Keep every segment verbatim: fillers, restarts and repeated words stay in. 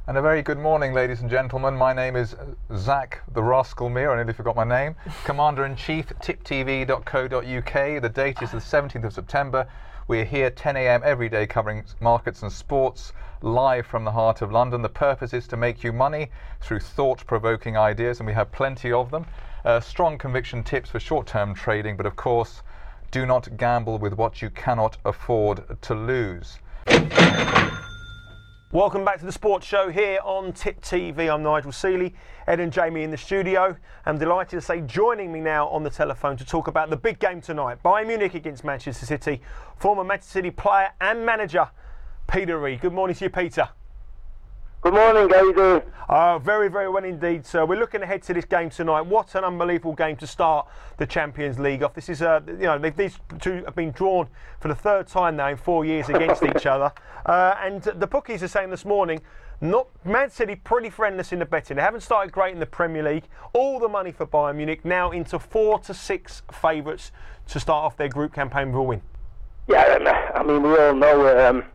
And a very good morning, ladies and gentlemen. My name is Zach the Rascal Mir. I nearly forgot my name. Commander-in-Chief, tip t v dot co dot u k. The date is the seventeenth of September. We're here ten a m every day covering markets and sports live from the heart of London. The purpose is to make you money through thought-provoking ideas, and we have plenty of them. Uh, strong conviction tips for short-term trading, but of course, do not gamble with what you cannot afford to lose. Welcome back to the Sports Show here on Tip T V. I'm Nigel Seeley, Ed and Jamie in the studio. I'm delighted to say joining me now on the telephone to talk about the big game tonight, Bayern Munich against Manchester City, former Manchester City player and manager Peter Reid. Good morning to you, Peter. Good morning, how are you doing? Uh, very, very well indeed, sir. We're looking ahead to this game tonight. What an unbelievable game to start the Champions League off. This is, uh, you know, these two have been drawn for the third time now in four years against each other. Uh, and the bookies are saying this morning, not Man City pretty friendless in the betting. They haven't started great in the Premier League. All the money for Bayern Munich now into four to six favourites to start off their group campaign with a win. Yeah, I mean, we all know. Um,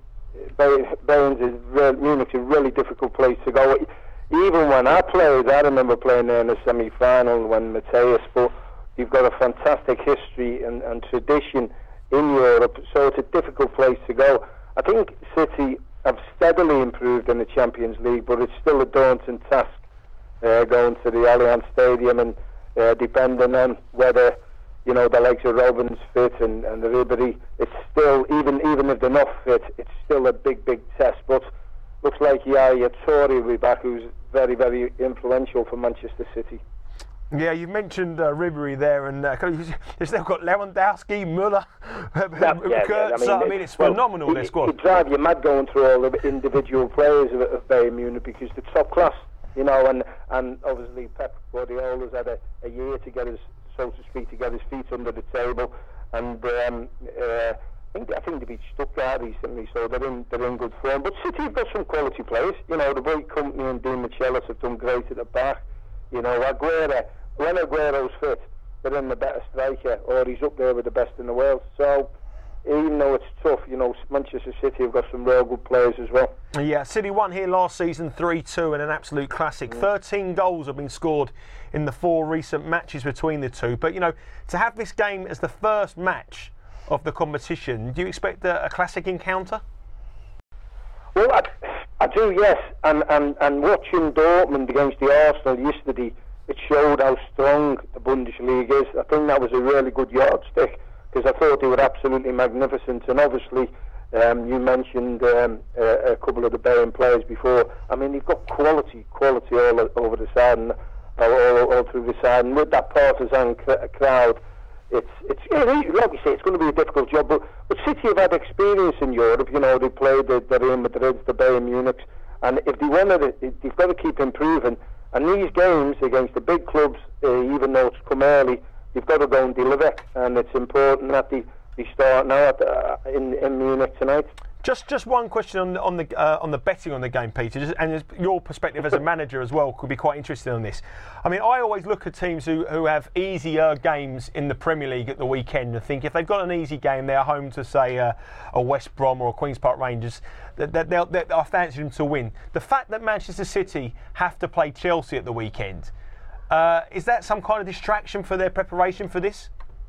Bayern is really, Munich's a really difficult place to go. Even when I played, I remember playing there in the semi-final when Matthias, but you've got a fantastic history and, and tradition in Europe, so it's a difficult place to go. I think City have steadily improved in the Champions League, but it's still a daunting task uh, going to the Allianz Stadium and uh, depending on whether, you know, the likes of Robben's fit and, and the Ribery, it's still, even even if they're not fit, it's still a big, big test. But looks like Yaya Toure will be back, who's very, very influential for Manchester City. Yeah, you mentioned uh, Ribery there, and uh, they've still got Lewandowski, Müller, yeah, yeah, Kurtz. yeah. I mean, I mean, it's well, phenomenal, it, their squad. It drive you mad going through all the individual players of, of Bayern Munich because they're top class, you know, and, and obviously Pep Guardiola's had a, a year to get his, so to speak, to get his feet under the table, and um, uh, I think I think they beat Stuttgart recently, so they're in they're in good form. But City have got some quality players. You know, the boy Company and Dean Michelis have done great at the back. You know, Aguero, when Aguero's fit, they're in the better striker, or he's up there with the best in the world. So even though it's tough, you know, Manchester City have got some real good players as well. Yeah, City won here last season three two in an absolute classic. Mm. thirteen goals have been scored in the four recent matches between the two. But, you know, to have this game as the first match of the competition, do you expect a, a classic encounter? Well, I, I do, yes. And, and, and watching Dortmund against the Arsenal yesterday, it showed how strong the Bundesliga is. I think that was a really good yardstick, because I thought they were absolutely magnificent. And obviously, um, you mentioned um, a, a couple of the Bayern players before. I mean, they've got quality, quality all over the side and all, all, all through the side. And with that partisan cr- crowd, it's, it's yeah, like you say, it's going to be a difficult job. But, but City have had experience in Europe. You know, they played the, the Real Madrid, the Bayern Munich, and if they want to, they've got to keep improving. And these games against the big clubs, uh, even though it's come early, you've got to go and deliver, and it's important that they, they start now at the, uh, in, in Munich tonight. Just just one question on the on the uh, on the betting on the game, Peter, just, and your perspective as a manager as well could be quite interesting on this. I mean, I always look at teams who, who have easier games in the Premier League at the weekend and think if they've got an easy game, they're home to say uh, a West Brom or a Queen's Park Rangers, that, that they'll, that I fancy them to win. The fact that Manchester City have to play Chelsea at the weekend, uh, is that some kind of distraction for their preparation for this?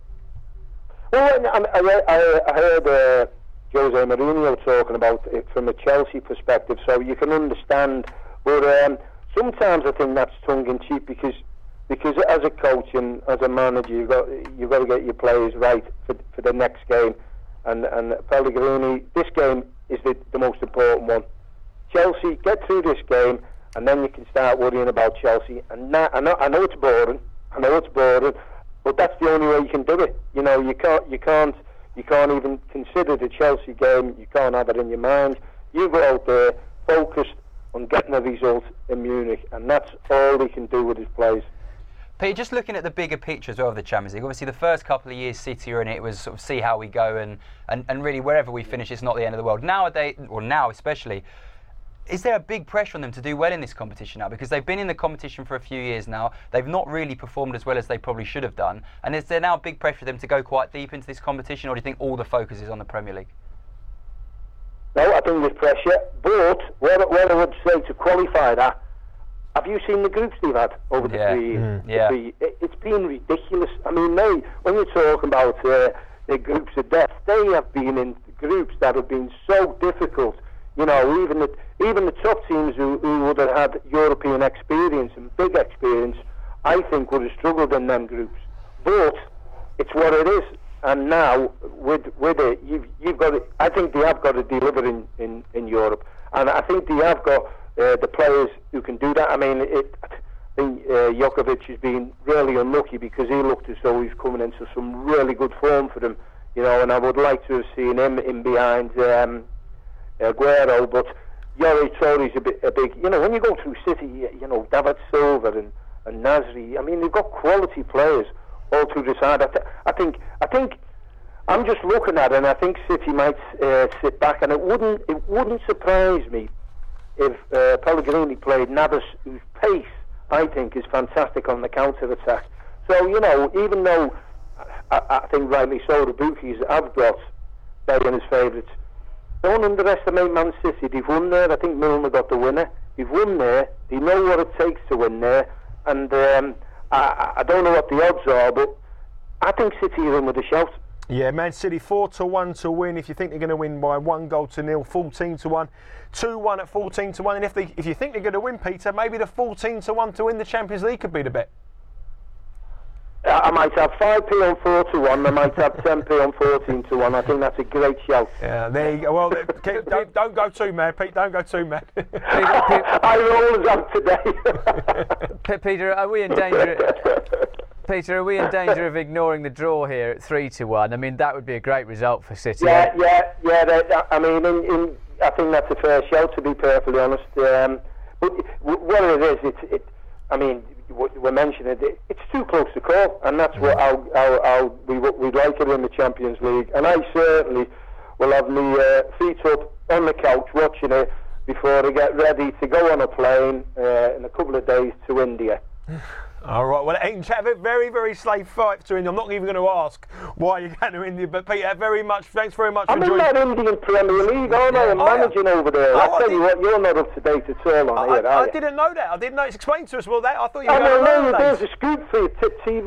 Well, I, I, I, I heard Uh, Jose Mourinho talking about it from a Chelsea perspective, so you can understand. But um, sometimes I think that's tongue-in-cheek because because as a coach and as a manager, you got you got to get your players right for for the next game. And and Pellegrini, this game is the, the most important one. Chelsea, get through this game, and then you can start worrying about Chelsea. And now, I know I know it's boring. I know it's boring, but that's the only way you can do it. You know, you can't you can't. You can't even consider the Chelsea game. You can't have it in your mind. You go out there focused on getting a result in Munich, and that's all he can do with his players. Pete, just looking at the bigger picture as well of the Champions League, obviously the first couple of years City were in it, it was sort of see how we go, and, and, and really wherever we finish, it's not the end of the world. Nowadays, or now especially, is there a big pressure on them to do well in this competition now? Because they've been in the competition for a few years now. They've not really performed as well as they probably should have done. And is there now a big pressure for them to go quite deep into this competition, or do you think all the focus is on the Premier League? No, I think there's pressure. But what, what I would say to qualify that, have you seen the groups they've had over the Yeah. three years? Mm. Yeah. Three, it, it's been ridiculous. I mean, they, when you're talking about uh, the groups of death, they have been in groups that have been so difficult. You know, even the, even the top teams who, who would have had European experience and big experience, I think would have struggled in them groups. But it's what it is. And now, with with it, you've, you've got to, I think they have got to deliver in, in, in Europe. And I think they have got uh, the players who can do that. I mean, it, I think uh, Djokovic has been really unlucky because he looked as though he's coming into some really good form for them. You know, and I would like to have seen him in behind um, Aguero. But Yori Tori's a, bit, a big, you know, when you go through City, you know, David Silva and, and Nasri, I mean, they've got quality players all through the side. I, th- I think, I think, I'm just looking at it, and I think City might uh, sit back, and it wouldn't, it wouldn't surprise me if uh, Pellegrini played Navas, whose pace I think is fantastic on the counter attack. So you know, even though I, I think rightly so, the bookies have got Bayern as favourites, don't underestimate Man City. They've won there. I think Milner got the winner. They've won there. They know what it takes to win there, and um, I, I don't know what the odds are, but I think City are in with a shout. Yeah, Man City four to one to win. If you think they're going to win by one goal to nil, fourteen to one, two one at fourteen to one. And if they, if you think they're going to win, Peter, maybe the fourteen to one to win the Champions League could be the bet. I might have five p on four to one. I might have ten p on fourteen to one. I think that's a great shout. Yeah, there you go. Well, keep, don't, don't go too mad, Pete. Don't go too mad. I always have today. Peter, are we in danger? Peter, are we in danger of ignoring the draw here at three to one? I mean, that would be a great result for City. Yeah, yeah, yeah. That, I mean, in, in, I think that's a fair shout, to be perfectly honest. Um, but what it is, it's, it. I mean, we're mentioning it. It's too close to call, and that's what how, how, how we we'd like it in the Champions League. And I certainly will have my uh, feet up on the couch watching it before I get ready to go on a plane uh, in a couple of days to India. All right, well, it have a very, very safe fight to India. I'm not even going to ask why you're going to India, but Peter, very much, thanks very much I'm for joining. I'm in that Indian Premier League, aren't I? I'm Oh, managing yeah. over there. Oh, I tell I you what, you're not up to date at all on I, here, I, are I you? didn't know that. I didn't know. It's explained to us. Well, that I thought you were I going know, to no, there's a scoop for you, Tip T V.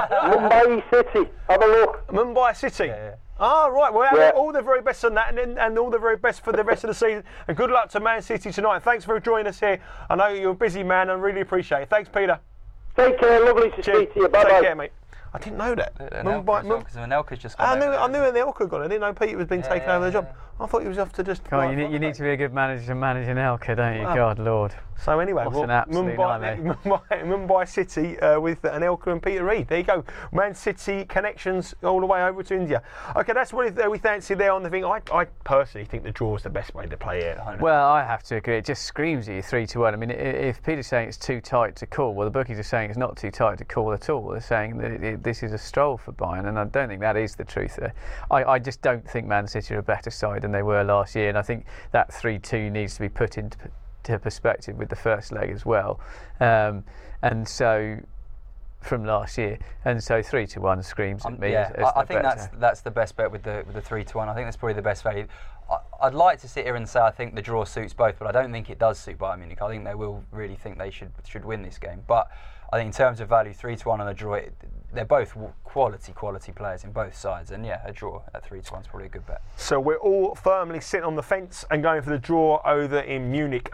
Mumbai City. Have a look. Mumbai City. Yeah, yeah. Ah, right. Well, Yeah. all the very best on that, and, and all the very best for the rest of the season. And good luck to Man City tonight. Thanks for joining us here. I know you're a busy man. I really appreciate it. Thanks, Peter. Take care. Lovely to Cheers. speak to you. Bye Take bye. care, mate. I didn't know that. Mumbai, Mum- because Anelka's just gone I knew, over I there. knew Anelka gone. I didn't know Peter was being Yeah, taken yeah, over the job. yeah. I thought he was off to just. Come on, you need, you need to be a good manager to manage an Elka, don't you? Well, God, Lord. So anyway, What well, an absolute Mumbai, nightmare. Mumbai, Mumbai City uh, with Anelka and Peter Reid. There you go. Man City connections all the way over to India. Okay, that's what we fancy there on the thing. I, I personally think the draw is the best way to play it. Well, I have to agree. It just screams at you three to one. I mean, i- if Peter's saying it's too tight to call, well, the bookies are saying it's not too tight to call at all. They're saying that it, it, this is a stroll for Bayern, and I don't think that is the truth there. I, I just don't think Man City are a better side than they were last year, and I think that three two needs to be put into to perspective with the first leg as well. Um, and so, from last year, and so three to one screams at Um, me. yeah, as, as I, I the think better. that's that's the best bet with the with the three to one. I think that's probably the best value. I, I'd like to sit here and say I think the draw suits both, but I don't think it does suit Bayern Munich. I think they will really think they should should win this game. But I think in terms of value, three to one on a draw, it, they're both quality quality players in both sides, and yeah, a draw at three to one is probably a good bet. So we're all firmly sitting on the fence and going for the draw over in Munich.